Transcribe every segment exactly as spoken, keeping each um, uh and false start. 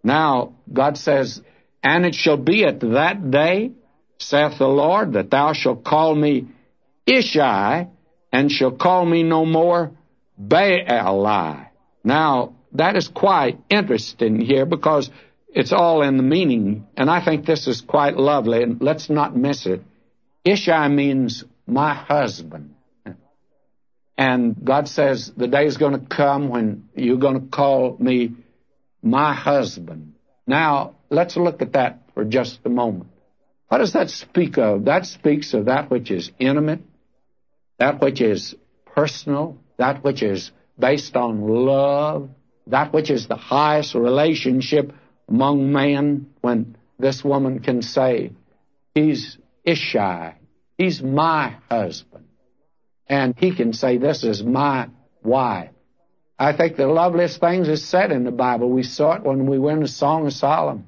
Now, God says, and it shall be at that day, saith the Lord, that thou shalt call me Ishai, and shall call me no more Baali. Now, that is quite interesting here because it's all in the meaning, and I think this is quite lovely, and let's not miss it. Ishai means my husband. And God says the day is going to come when you're going to call me my husband. Now, let's look at that for just a moment. What does that speak of? That speaks of that which is intimate, that which is personal, that which is based on love, that which is the highest relationship among men, when this woman can say, he's Ishai, he's my husband. And he can say, this is my wife. I think the loveliest things is said in the Bible. We saw it when we went in the Song of Solomon.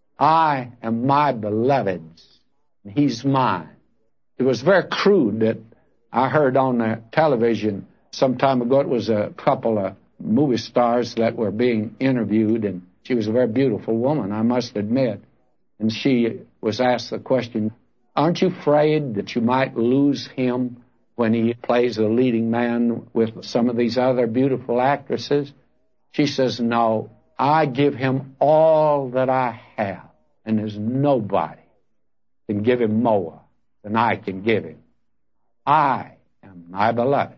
I am my beloved's, and he's mine. It was very crude that I heard on the television some time ago. It was a couple of movie stars that were being interviewed, and she was a very beautiful woman, I must admit. And she was asked the question, aren't you afraid that you might lose him when he plays the leading man with some of these other beautiful actresses? She says, no, I give him all that I have, and there's nobody can give him more than I can give him. I am my beloved's.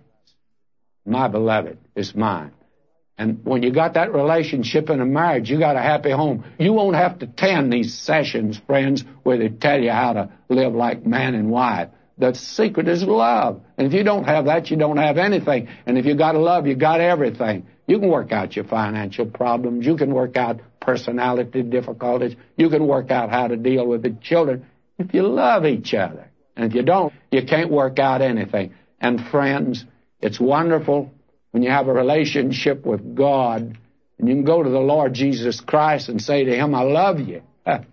My beloved is mine. And when you got that relationship in a marriage, you got a happy home. You won't have to attend these sessions, friends, where they tell you how to live like man and wife. The secret is love. And if you don't have that, you don't have anything. And if you got love, you got everything. You can work out your financial problems. You can work out personality difficulties. You can work out how to deal with the children if you love each other. And if you don't, you can't work out anything. And friends, it's wonderful when you have a relationship with God and you can go to the Lord Jesus Christ and say to him, I love you.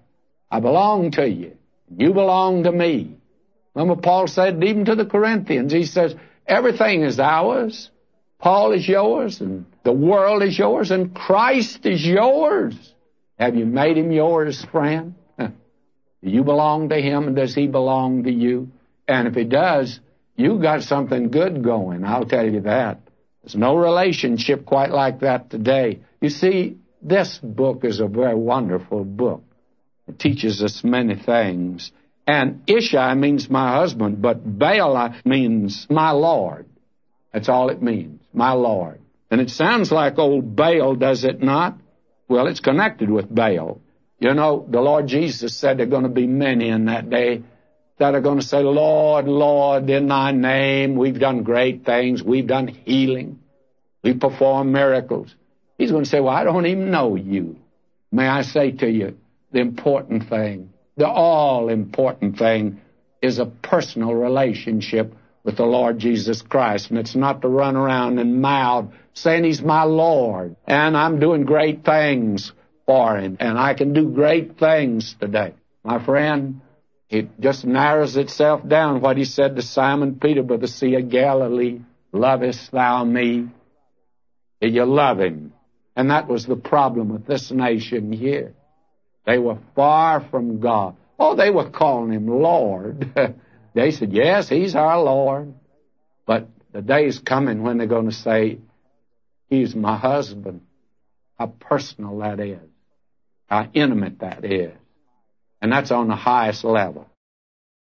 I belong to you. You belong to me. Remember, Paul said even to the Corinthians, he says, everything is ours. Paul is yours, and the world is yours, and Christ is yours. Have you made him yours, friend? Do you belong to him, and does he belong to you? And if he does, you got something good going, I'll tell you that. There's no relationship quite like that today. You see, this book is a very wonderful book. It teaches us many things. And Ishai means my husband, but Baal means my Lord. That's all it means, my Lord. And it sounds like old Baal, does it not? Well, it's connected with Baal. You know, the Lord Jesus said there are going to be many in that day that are going to say, Lord, Lord, in thy name, we've done great things. We've done healing. We've performed miracles. He's going to say, well, I don't even know you. May I say to you, the important thing, the all-important thing is a personal relationship with the Lord Jesus Christ. And it's not to run around and mouth saying he's my Lord and I'm doing great things for him and I can do great things today. My friend, it just narrows itself down what he said to Simon Peter by the Sea of Galilee, lovest thou me? Do you love him? And that was the problem with this nation here. They were far from God. Oh, they were calling him Lord. They said, yes, he's our Lord. But the day's coming when they're going to say, he's my husband. How personal that is. How intimate that is. And that's on the highest level.